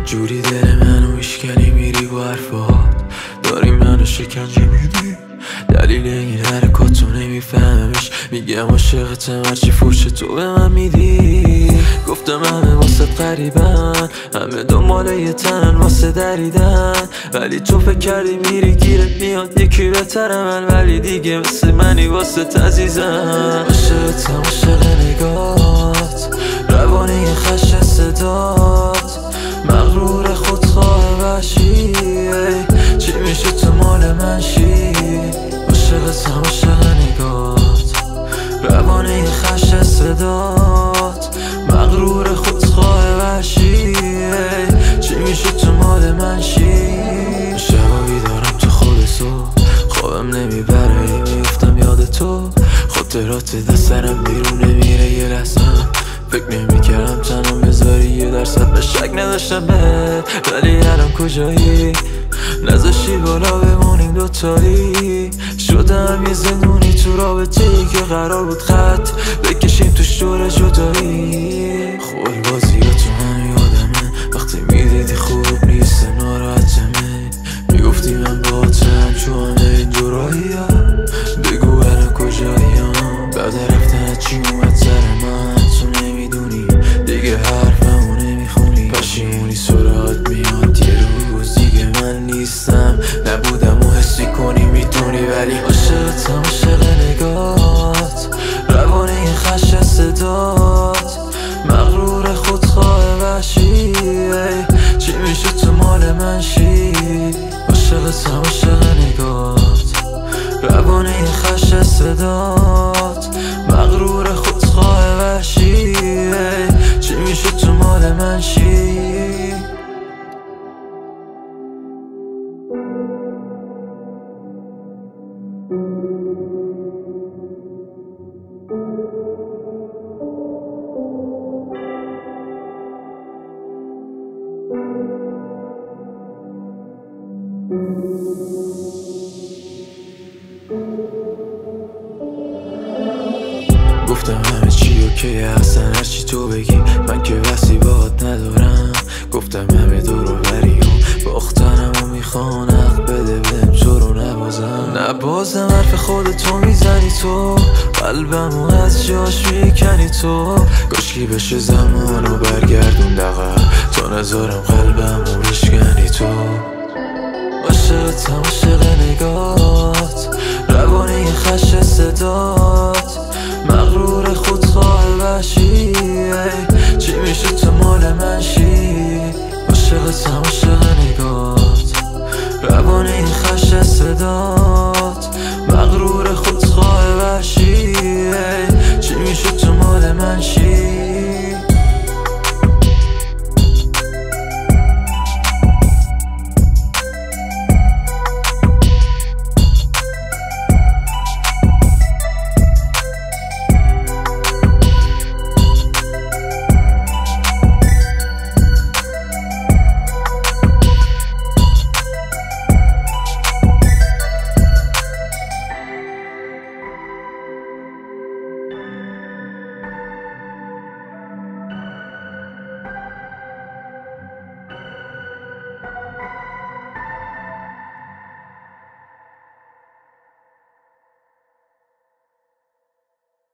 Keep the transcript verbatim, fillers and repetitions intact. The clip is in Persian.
جوری دل منو میشکنی میری با حرفات، داری منو شکنجه میدی. دلیل این حرکاتو نمیفهمش، میگم عاشقتم هرچی فوش تو به من میدی. گفتم همه واسه قریبن، همه دنبال یه تنن واسه دریدن، ولی تو فکر کردی میری گیرت میاد یکی بهتره من، ولی دیگه مثل منی واسه عزیزم. عاشقتم عاشق نگات، روانه خش صدات، مغرور خودخواه وحشی، چی میشه تو مال من شی. عاشقتم عاشق نگات، روانه خش صدات، مغرور خودخواه وحشی، چی میشه تو مال من شی. شبا بیدارم تو خود تو، خوابم نمیبره میفتم یاد تو، خاطرات دسترم بیرون نمیره یه لحظه. فکر نمیکردم تنها بذاری یه درصد، به شک نداشتم بهت ولی الان کجایی؟ نذاشتی بالا بمونیم دوتایی، شدم یه زندونی تو رابطه‌ای که قرار بود خط بکشیم توش دور جدایی. خوبی بازی ها تو هم یادمه، وقتی میدیدی خوب نیست ناراحتمه، میگفتی من با تم چون همه این جورایی ها، بگو الان کجایی ها؟ بعد رفتن چی اومد سر من تو نمیدونی، دیگه حرفمو نمیخونی، پشیمونی سرعت میاد یه روز دیگه من نیستم، نبودم و حسی کنی میدونی، ولی عاشقتم عاشق نگات، روانه خش صدات، مغرور خودخواه وحشی، چی میشه تو مال من شی. عاشقتم عاشق نگات، روانه خش صدات، مغرور خودخواه وحشی، چی میشه تو مال من شی. گفتم همه چی اوکیه اصلا هرچی تو بگی، من که وصلی باهات ندارم. گفتم همه دور و بریم باختنم و میخوان حق بده بهم تو رو نبازم نبازم حرف خودتو میزنی تو، قلبمو از جاش میکنی تو، کاشکی بشه زمانو برگردون دقیق تا نذارم قلبمو بشکنی تو. عاشقتم عاشق نگات، روانه خش صدات، مغرور خودخواه وحشی، چی میشه تو مال من شی. عاشقتم